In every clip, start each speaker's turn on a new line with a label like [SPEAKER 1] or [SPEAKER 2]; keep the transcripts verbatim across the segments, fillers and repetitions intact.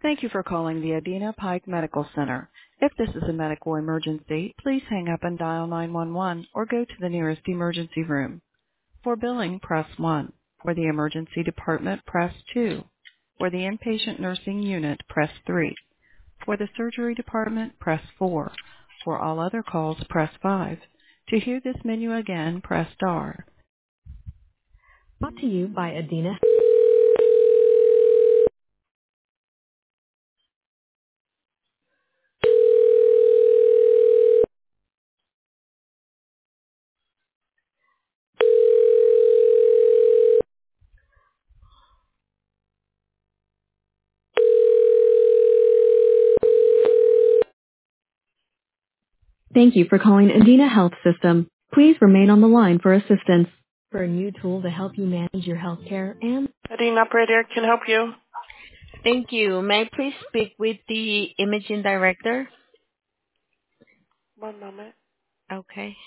[SPEAKER 1] Thank you for calling the Adena Pike Medical Center. If this is a medical emergency, please hang up and dial nine one one or go to the nearest emergency room. For billing, press one. For the emergency department, press two. For the inpatient nursing unit, press three. For the surgery department, press four. For all other calls, press five. To hear this menu again, press star. Brought to you by Adena. Thank you for calling Adena Health System. Please remain on the line for assistance. For a new tool to help you manage your health care and Adena operator can help you.
[SPEAKER 2] Thank you. May I please speak with the imaging director?
[SPEAKER 1] One moment.
[SPEAKER 2] Okay.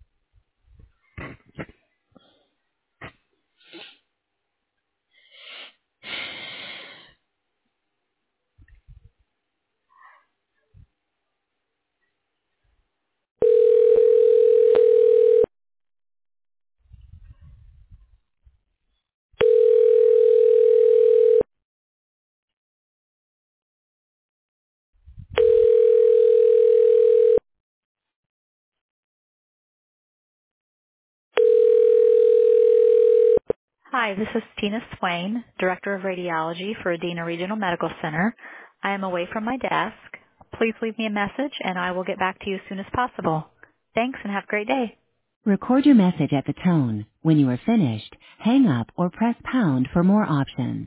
[SPEAKER 3] Hi, this is Tina Swain, Director of Radiology for Adena Regional Medical Center. I am away from my desk. Please leave me a message and I will get back to you as soon as possible. Thanks and have a great day.
[SPEAKER 4] Record your message at the tone. When you are finished, hang up or press pound for more options.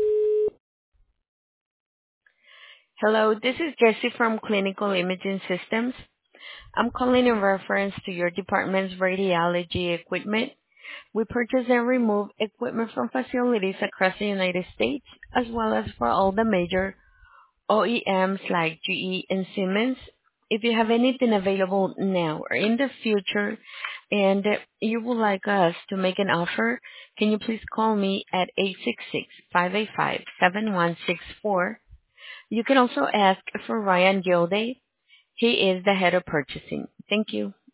[SPEAKER 2] Hello, this is Jessie from Clinical Imaging Systems. I'm calling in reference to your department's radiology equipment. We purchase and remove equipment from facilities across the United States, as well as for all the major O E Ms like G E and Siemens. If you have anything available now or in the future and you would like us to make an offer, can you please call me at eight six six, five eight five, seven one six four. You can also ask for Ryan Gilday. He is the head of purchasing. Thank you.